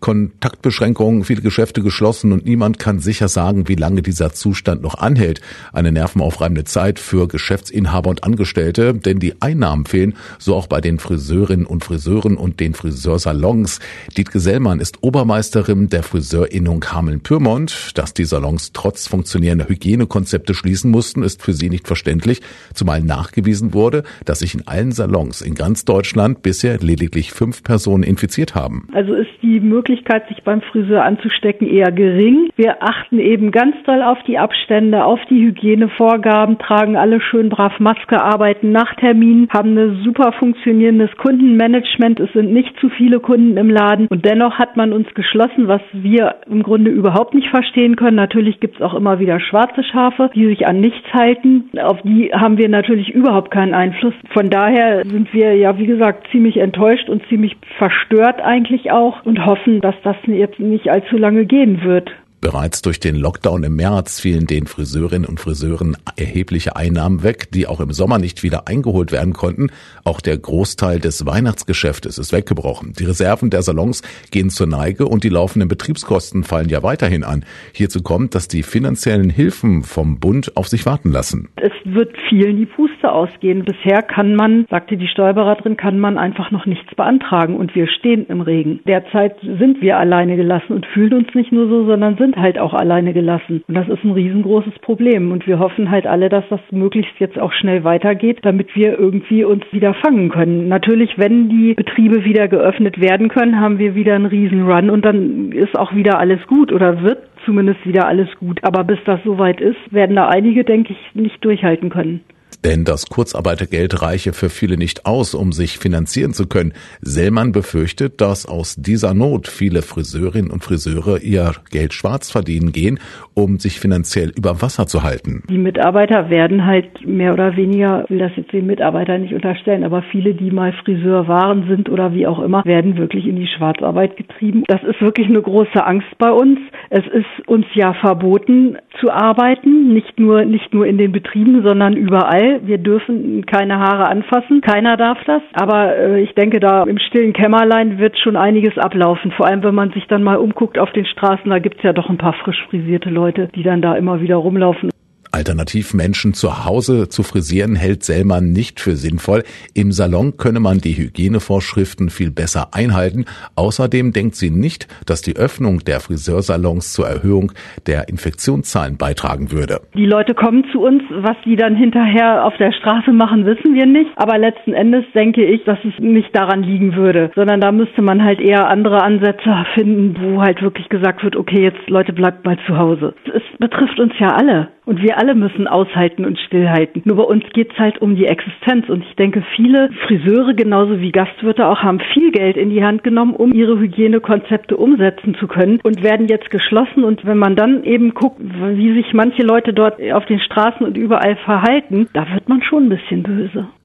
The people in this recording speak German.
Kontaktbeschränkungen, viele Geschäfte geschlossen und niemand kann sicher sagen, wie lange dieser Zustand noch anhält. Eine nervenaufreibende Zeit für Geschäftsinhaber und Angestellte, denn die Einnahmen fehlen, so auch bei den Friseurinnen und Friseuren und den Friseursalons. Dietke Sellmann ist Obermeisterin der Friseurinnung Hameln-Pyrmont. Dass die Salons trotz funktionierender Hygienekonzepte schließen mussten, ist für sie nicht verständlich, zumal nachgewiesen wurde, dass sich in allen Salons in ganz Deutschland bisher lediglich 5 Personen infiziert haben. Also ist die Möglichkeit, sich beim Friseur anzustecken, eher gering. Wir achten eben ganz doll auf die Abstände, auf die Hygienevorgaben, tragen alle schön brav Maske, arbeiten nach Termin, haben ein super funktionierendes Kundenmanagement. Es sind nicht zu viele Kunden im Laden und dennoch hat man uns geschlossen, was wir im Grunde überhaupt nicht verstehen können. Natürlich gibt es auch immer wieder schwarze Schafe, die sich an nichts halten. Auf die haben wir natürlich überhaupt keinen Einfluss. Von daher sind wir ja, wie gesagt, ziemlich enttäuscht und ziemlich verstört eigentlich auch und hoffen, dass das jetzt nicht allzu lange gehen wird. Bereits durch den Lockdown im März fielen den Friseurinnen und Friseuren erhebliche Einnahmen weg, die auch im Sommer nicht wieder eingeholt werden konnten. Auch der Großteil des Weihnachtsgeschäftes ist weggebrochen. Die Reserven der Salons gehen zur Neige und die laufenden Betriebskosten fallen ja weiterhin an. Hierzu kommt, dass die finanziellen Hilfen vom Bund auf sich warten lassen. Es wird vielen die Puste ausgehen. Bisher kann man, sagte die Steuerberaterin, kann man einfach noch nichts beantragen und wir stehen im Regen. Derzeit sind wir alleine gelassen und fühlen uns nicht nur so, sondern sind halt auch alleine gelassen. Und das ist ein riesengroßes Problem. Und wir hoffen halt alle, dass das möglichst jetzt auch schnell weitergeht, damit wir irgendwie uns wieder fangen können. Natürlich, wenn die Betriebe wieder geöffnet werden können, haben wir wieder einen riesen Run und dann ist auch wieder alles gut oder wird zumindest wieder alles gut. Aber bis das soweit ist, werden da einige, denke ich, nicht durchhalten können. Denn das Kurzarbeitergeld reiche für viele nicht aus, um sich finanzieren zu können. Sellmann befürchtet, dass aus dieser Not viele Friseurinnen und Friseure ihr Geld schwarz verdienen gehen, um sich finanziell über Wasser zu halten. Die Mitarbeiter werden halt mehr oder weniger, ich will das jetzt den Mitarbeitern nicht unterstellen, aber viele, die mal Friseur waren, sind oder wie auch immer, werden wirklich in die Schwarzarbeit getrieben. Das ist wirklich eine große Angst bei uns. Es ist uns ja verboten zu arbeiten, nicht nur in den Betrieben, sondern überall. Wir dürfen keine Haare anfassen, keiner darf das. Aber ich denke, da im stillen Kämmerlein wird schon einiges ablaufen. Vor allem, wenn man sich dann mal umguckt auf den Straßen, da gibt's ja doch ein paar frisch frisierte Leute, die dann da immer wieder rumlaufen. Alternativ Menschen zu Hause zu frisieren, hält Sellmann nicht für sinnvoll. Im Salon könne man die Hygienevorschriften viel besser einhalten. Außerdem denkt sie nicht, dass die Öffnung der Friseursalons zur Erhöhung der Infektionszahlen beitragen würde. Die Leute kommen zu uns. Was die dann hinterher auf der Straße machen, wissen wir nicht. Aber letzten Endes denke ich, dass es nicht daran liegen würde, sondern da müsste man halt eher andere Ansätze finden, wo halt wirklich gesagt wird, okay, jetzt Leute, bleibt mal zu Hause. Es betrifft uns ja alle. Und wir alle müssen aushalten und stillhalten. Nur bei uns geht's halt um die Existenz. Und ich denke, viele Friseure, genauso wie Gastwirte auch, haben viel Geld in die Hand genommen, um ihre Hygienekonzepte umsetzen zu können und werden jetzt geschlossen. Und wenn man dann eben guckt, wie sich manche Leute dort auf den Straßen und überall verhalten, da wird man schon ein bisschen böse.